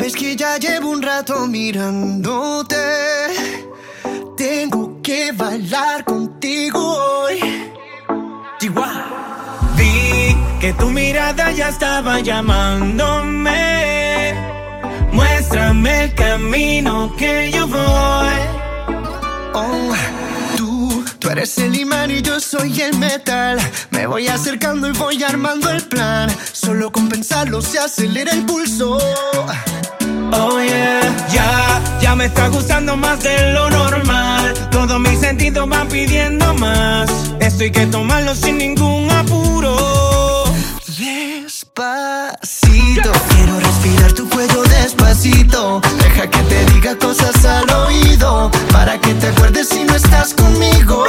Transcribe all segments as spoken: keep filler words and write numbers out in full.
Es que ya llevo un rato mirándote. Tengo que bailar contigo hoy. Chihuahua. Vi que tu mirada ya estaba llamándome. Muéstrame el camino que yo voy. Oh, tú, tú eres el imán y yo soy el metal. Me voy acercando y voy armando el plan. Solo con pensarlo se acelera el pulso. Oh yeah, ya, ya me está gustando más de lo normal. Todos mis sentidos van pidiendo más. Esto hay que tomarlo sin ningún apuro. Despacito, quiero respirar tu cuello despacito. Deja que te diga cosas al oído, para que te acuerdes si no estás conmigo.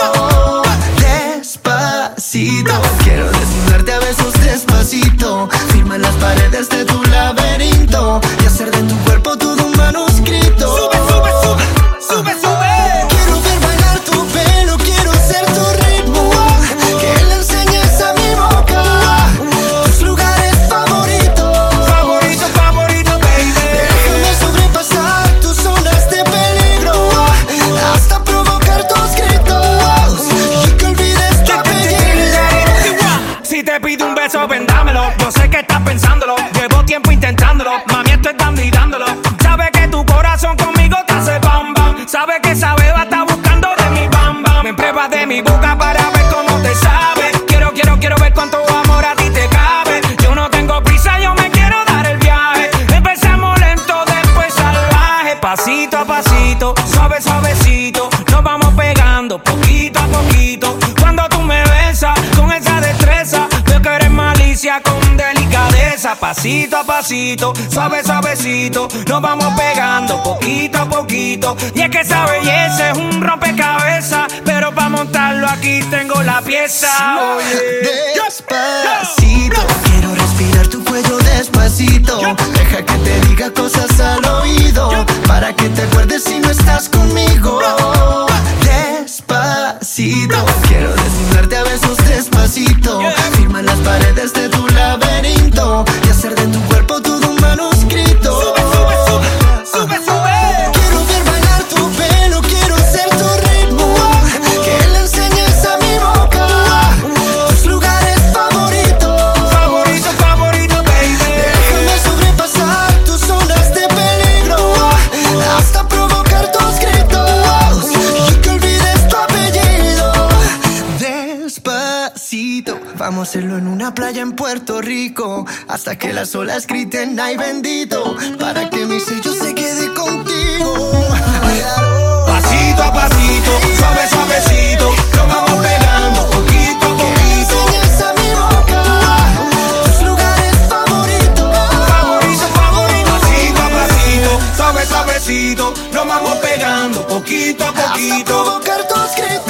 Despacito, quiero desnudarte a besos despacito. Firma las paredes de tu laberinto y hacer de tu cuerpo todo un manuscrito. Sube, sube, sube, sube, sube. Quiero ver bailar tu pelo, quiero ser tu ritmo. Que le enseñes a mi boca tus lugares favoritos. Favorito, favorito, baby. Déjame sobrepasar tus zonas de peligro hasta provocar tus gritos y que olvides tu apellido. Si te pido un beso, vendámelo. Yo sé que estás pensándolo. Llevo tiempo intentándolo. Mami, esto es dando y dándolo. Sabe que tu corazón conmigo te hace bam bam. Sabe que esa beba está buscando de mi bam bam. Me pruebas de mi boca para ver cómo te sabe. Quiero, quiero, quiero ver cuánto amor a ti te cabe. Yo no tengo prisa, yo me quiero dar el viaje. Empezamos lento, después salvaje. Pasito a pasito, suave, suavecito. Nos vamos pegando poquito a poquito. Cuando tú me besas con esa destreza, veo que eres malicia con delicadeza. Pasito a pasito, suave, suavecito. Nos vamos pegando poquito a poquito. Y es que esa belleza es un rompecabezas, pero para montarlo aquí tengo la pieza. Oye. Despacito, quiero respirar tu cuello despacito. Deja que te diga cosas al oído, para que te acuerdes si no estás conmigo. Despacito, quiero desnudarte a besos despacito. Firma las paredes de tu laberinto y hacer de tu cuerpo todo un manuscrito. Sube, sube, sube, sube, sube. Quiero ver bailar tu pelo, quiero ser tu ritmo. Que le enseñes a mi boca tus lugares favoritos. Favorito, favorito, baby. Déjame sobrepasar tus zonas de peligro hasta provocar tus gritos y que olvides tu apellido. Despacito, vamos a hacerlo en una playa en Puerto Rico, hasta que las olas griten ay bendito, para que mi sello se quede contigo. Pasito a pasito, suave, suavecito. Nos vamos pegando poquito a poquito. Enseñas a mi boca tus lugares favoritos. Favorito, favorito. Pasito a pasito, suave, suavecito. Nos vamos pegando poquito a Hasta poquito. provocar tus gritos.